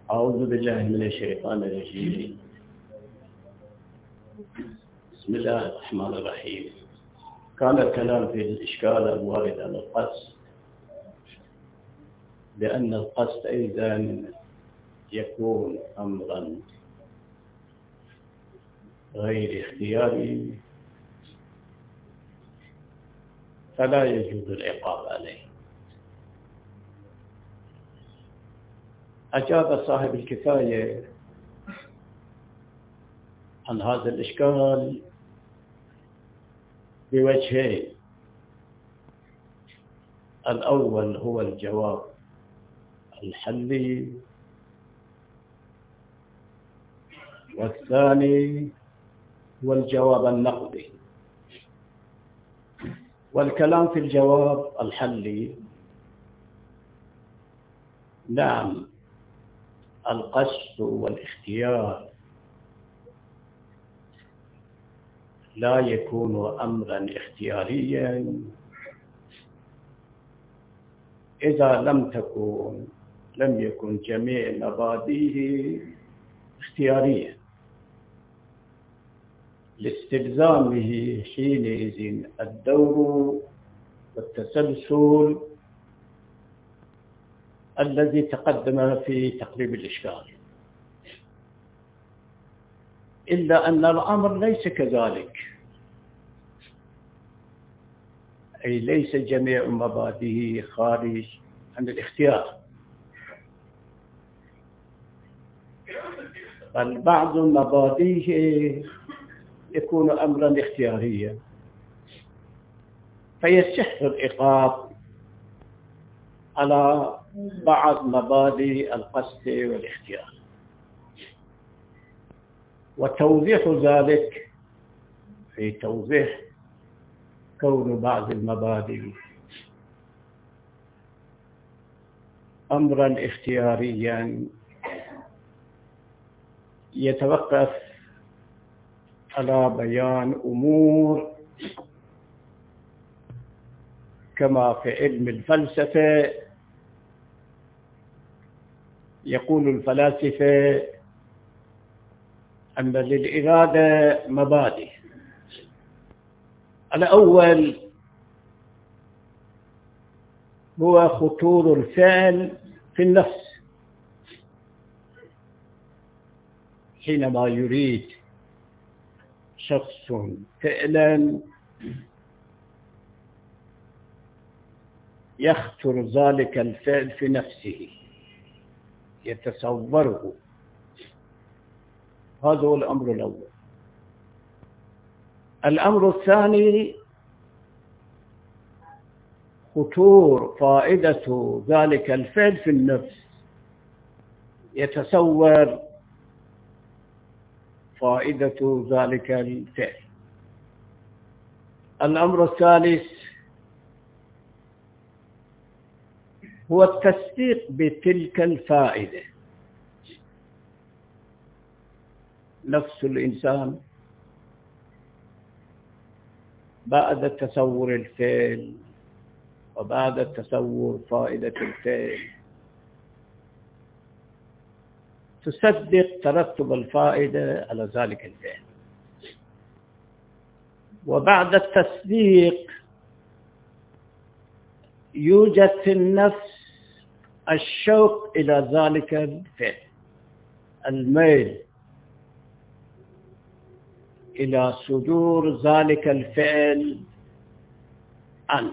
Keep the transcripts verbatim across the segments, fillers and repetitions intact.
أعوذ بالله من الشيطان الرجيم. بسم الله الرحمن الرحيم. كان الكلام في الإشكال الوارد على القصد، بأن القصد أيضا يكون أمرا غير اختياري، فلا يجوز العقاب عليه. أجاب صاحب الكفاية عن هذا الإشكال بوجهين. الأول هو الجواب الحلي، والثاني هو الجواب النقدي. والكلام في الجواب الحلي: نعم، القصد والاختيار لا يكون أمرا اختياريا إذا لم تكن لم يكن جميع مبادئه اختيارية، لاستلزامه حينئذ الدور والتسلسل الذي تقدم في تقريب الإشكال. إلا أن الأمر ليس كذلك، أي ليس جميع مبادئه خارج عن الاختيار، بل بعض مبادئه يكون أمرا اختياريا، فيصح العقاب على بعض مبادئ القصد والاختيار. وتوضيح ذلك في توضيح كون بعض المبادئ أمرا اختياريا يتوقف على بيان أمور، كما في علم الفلسفة يقول الفلاسفة أن للإرادة مبادئ. الأول هو خطور الفعل في النفس، حينما يريد شخص فعلا يخطر ذلك الفعل في نفسه، يتصوره. هذا هو الأمر الأول. الأمر الثاني خطور فائدة ذلك الفعل في النفس، يتصور فائدة ذلك الفعل. الأمر الثالث هو التصديق بتلك الفائدة. نفس الإنسان بعد تصور الفعل وبعد تصور فائدة الفعل تصدق ترتب الفائدة على ذلك الفعل، وبعد التصديق يوجد في النفس الشوق إلى ذلك الفعل، الميل إلى صدور ذلك الفعل عنه.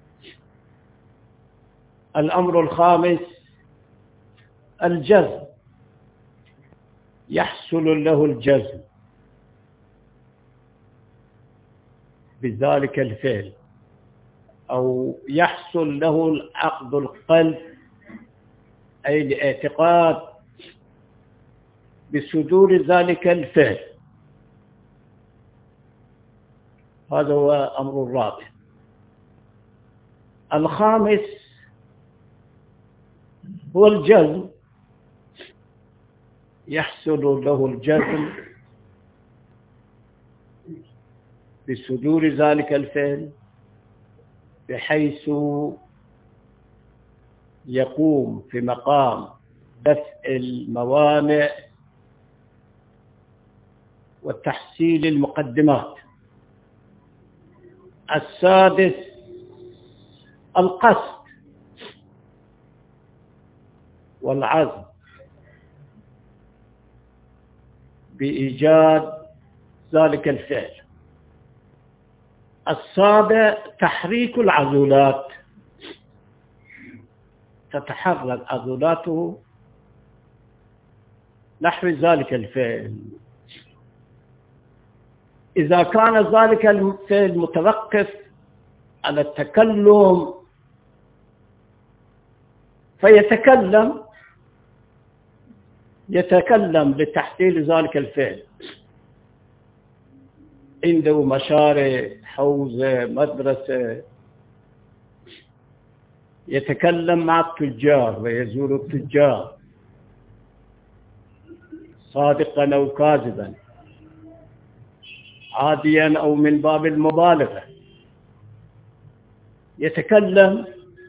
الأمر الخامس الجزم، يحصل له الجزم بذلك الفعل، أو يحصل له عقد القلب، أي الاعتقاد بصدور ذلك الفعل. هذا هو أمر الرابع. الخامس هو الجزم، يحصل له الجزم بصدور ذلك الفعل، بحيث يقوم في مقام دفع الموانع وتحصيل المقدمات. السادس القصد والعزم بإيجاد ذلك الفعل. السابع تحريك العضلات، تتحرك عضلاته نحو ذلك الفعل. إذا كان ذلك الفعل متوقف على التكلم فيتكلم يتكلم لتحصيل ذلك الفعل. عنده مشارع، حوزة، مدرسة، يتكلم مع التجار ويزور التجار صادقا أو كاذبا، عاديا أو من باب المبالغة. يتكلم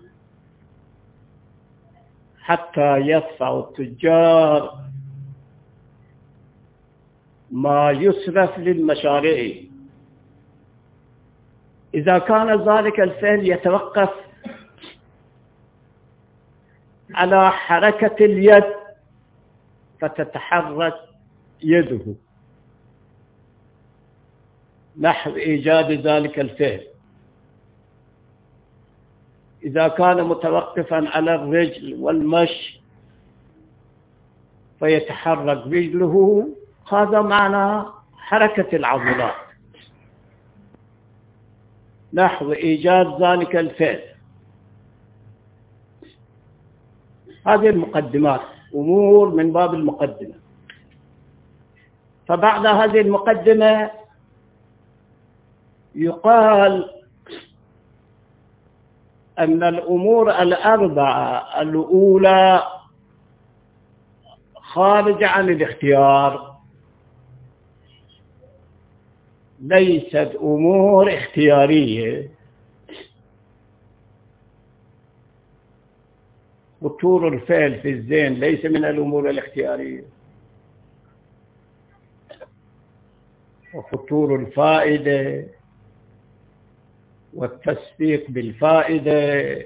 حتى يدفع التجار ما يصرف للمشاريع. إذا كان ذلك الفعل يتوقف على حركة اليد فتتحرك يده نحو إيجاد ذلك الفعل. إذا كان متوقفا على الرجل والمشي فيتحرك رجله. هذا معنى حركة العضلات نحو إيجاد ذلك الفعل. هذه المقدمات، أمور من باب المقدمة. فبعد هذه المقدمة يقال أن الأمور الأربعة الأولى خارجة عن الاختيار، ليست أمور اختيارية. خطور الفعل في الذهن ليس من الأمور الاختيارية، وخطور الفائدة والتصديق بالفائدة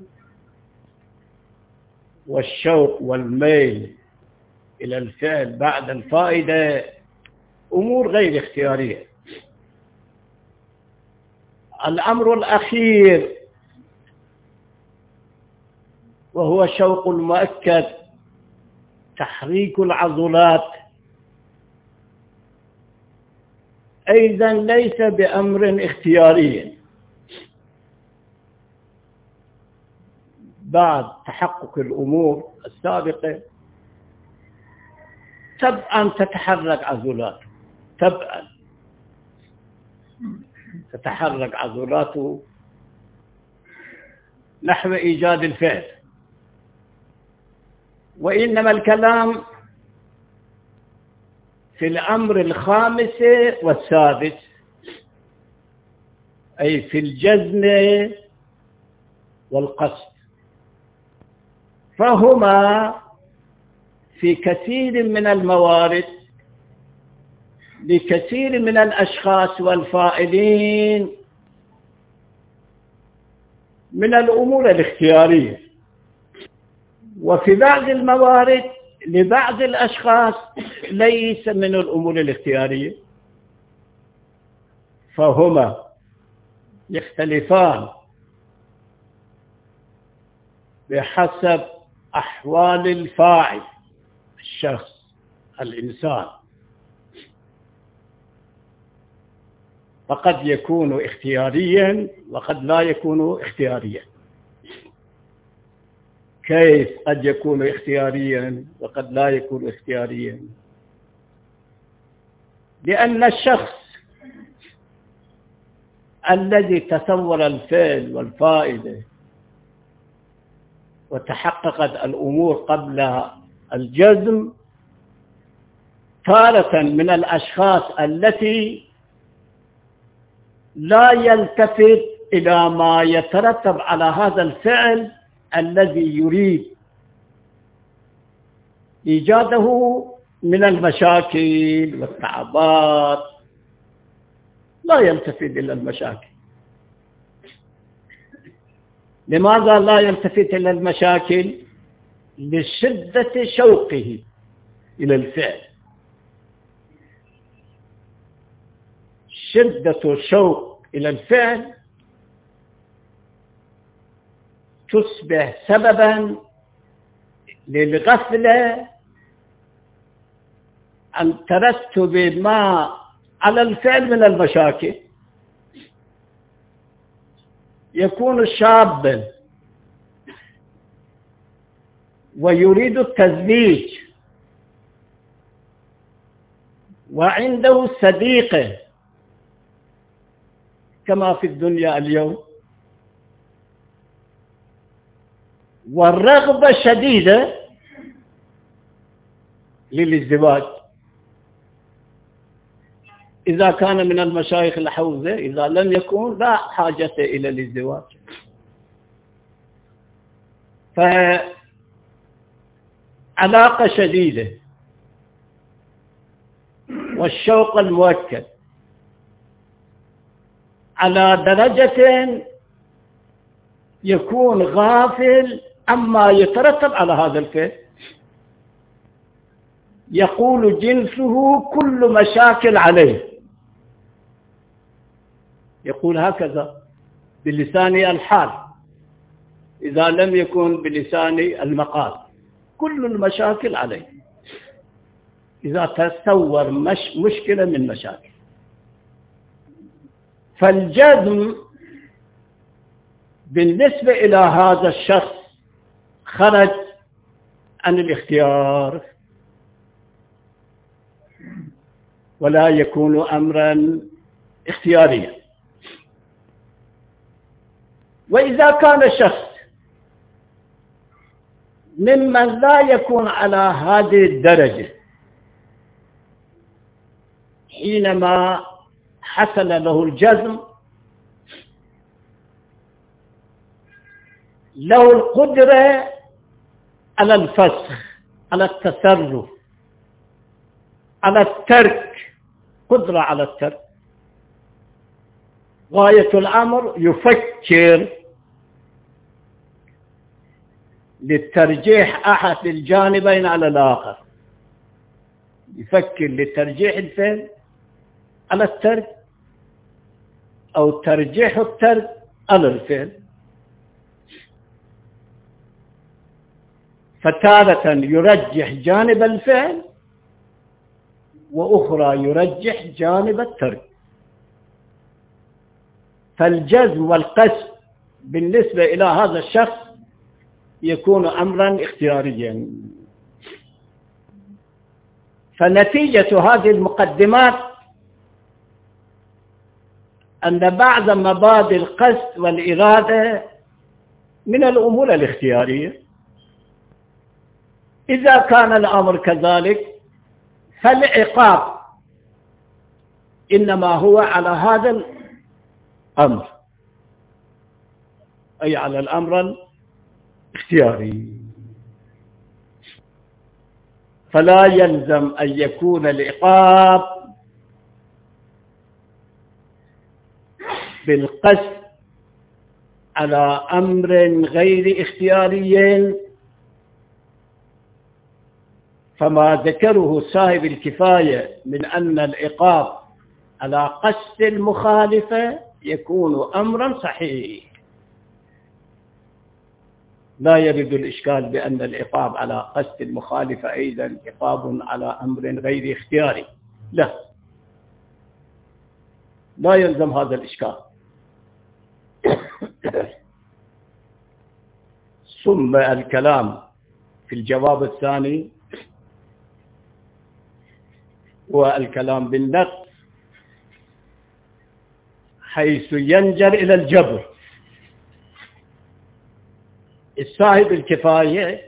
والشوق والميل إلى الفعل بعد الفائدة أمور غير اختيارية. الأمر الأخير وهو شوق المؤكد، تحريك العضلات، أيضا ليس بأمر اختياري. بعد تحقق الأمور السابقة تبعا تتحرك عضلاته، تبعا تتحرك عضلاته نحو إيجاد الفعل. وإنما الكلام في الأمر الخامس والسادس، أي في الجزم والقصد، فهما في كثير من الموارد لكثير من الأشخاص والفاعلين من الأمور الاختيارية، وفي بعض الموارد لبعض الأشخاص ليس من الأمور الاختيارية، فهما يختلفان بحسب أحوال الفاعل، الشخص، الإنسان. فقد يكون اختياريا وقد لا يكون اختياريا. كيف قد يكون اختياريا وقد لا يكون اختياريا؟ لأن الشخص الذي تصور الفعل والفائدة وتحققت الأمور قبل الجزم تارة من الأشخاص التي لا يلتفت إلى ما يترتب على هذا الفعل الذي يريد إيجاده من المشاكل والصعوبات، لا يلتفت إلى المشاكل. لماذا لا يلتفت إلى المشاكل؟ لشدة شوقه إلى الفعل. شدة الشوق إلى الفعل تصبح سببا للغفلة عن ترتب ما على الفعل من المشاكل. يكون شابا ويريد التزويج وعنده صديقة كما في الدنيا اليوم، والرغبة شديدة للازدواج. إذا كان من المشايخ الحوزة، إذا لم يكن لا حاجة إلى الازدواج. فعلاقة شديدة والشوق المؤكد على درجة يكون غافل عما يترتب على هذا الفعل. يقول جنسه كل مشاكل عليه، يقول هكذا بلسان الحال إذا لم يكن بلسان المقال، كل المشاكل عليه. إذا تصور مش مشكلة من مشاكل، فالجزم بالنسبة إلى هذا الشخص خرج عن الاختيار ولا يكون أمرا اختياريا. وإذا كان شخص ممن لا يكون على هذه الدرجة، حينما حصل له الجزم له القدرة على الفسخ، على التصرف، على الترك، قدرة على الترك. غاية الأمر يفكر للترجيح أحد الجانبين على الآخر، يفكر لترجيح الفعل على الترك أو ترجيح الترك على الفعل. فتارة يرجح جانب الفعل وأخرى يرجح جانب الترك. فالجزم والقسم بالنسبة إلى هذا الشخص يكون أمرا اختياريا. فنتيجة هذه المقدمات أن بعض مبادئ القصد والإرادة من الأمور الاختيارية. إذا كان الأمر كذلك فالعقاب إنما هو على هذا الأمر، أي على الأمر الاختياري. فلا يلزم أن يكون العقاب بالقصد على أمر غير اختياري، فما ذكره صاحب الكفاية من أن العقاب على قصد المخالفة يكون أمرا صحيح. لا يرد الإشكال بأن العقاب على قصد المخالفة أيضا عقاب على أمر غير اختياري، لا، لا يلزم هذا الإشكال. ثم الكلام في الجواب الثاني والكلام بالنقد، حيث ينجر إلى الجبر. صاحب الكفاية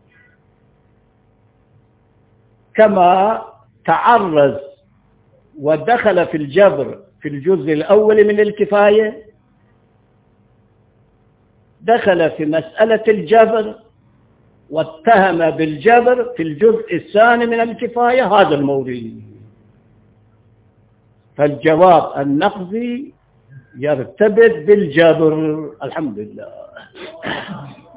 كما تعرض ودخل في الجبر في الجزء الأول من الكفاية، دخل في مسألة الجبر واتهم بالجبر في الجزء الثاني من الكفاية هذا المورد. فالجواب النقضي يرتبط بالجبر. الحمد لله.